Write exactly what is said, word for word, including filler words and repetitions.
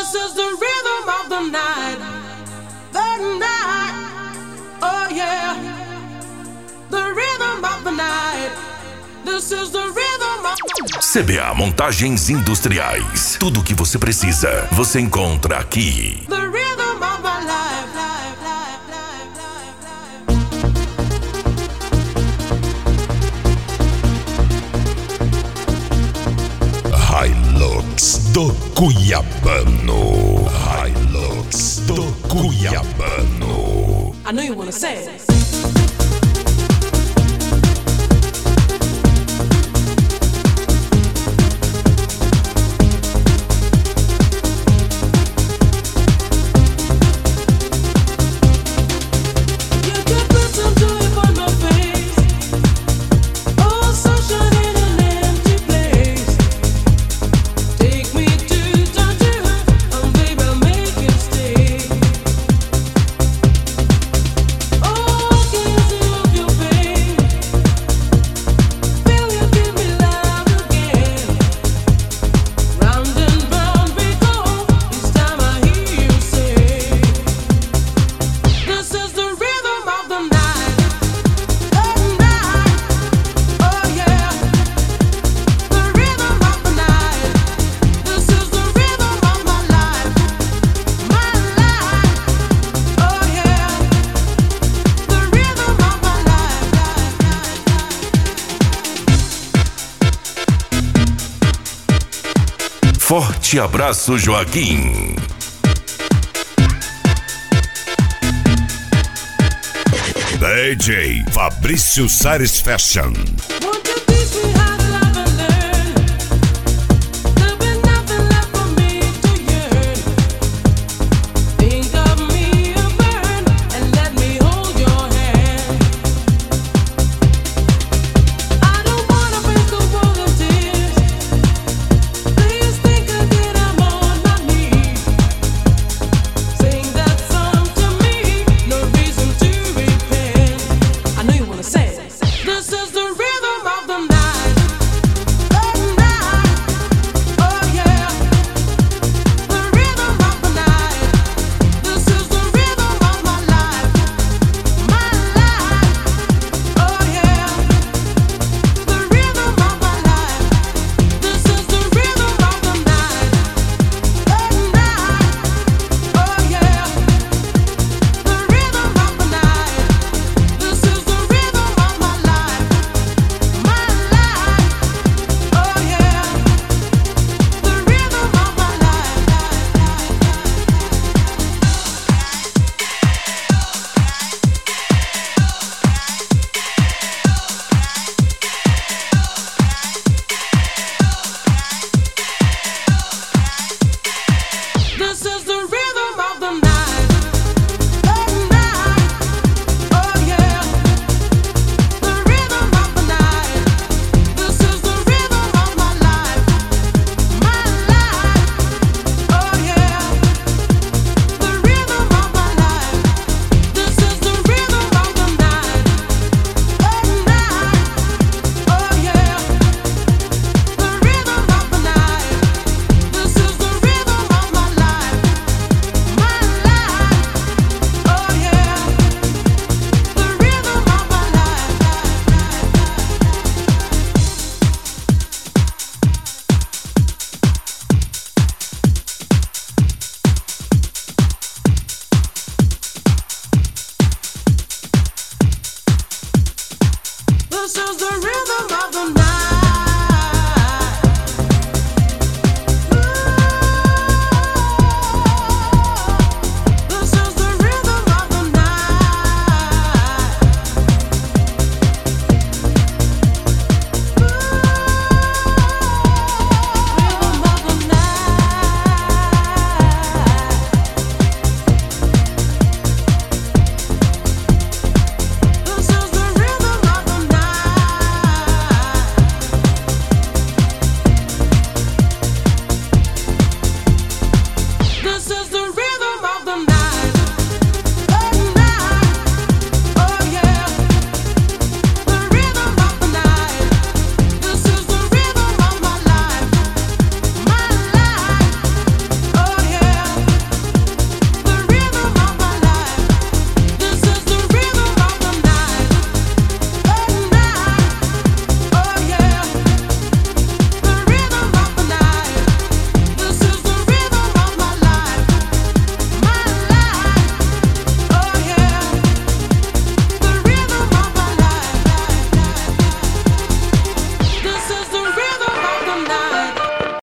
This is the rhythm of the night, the night, oh yeah. The rhythm of the night, this is the rhythm of the... C B A Montagens Industriais. Tudo o que você precisa, você encontra aqui. The rhythm of my life, life, life, life, life. Hilux do Cuiabano. Hilux do Cuiabano. I know you wanna say it. Forte abraço, Joaquim. D J Fabrício Satisfaction. this is the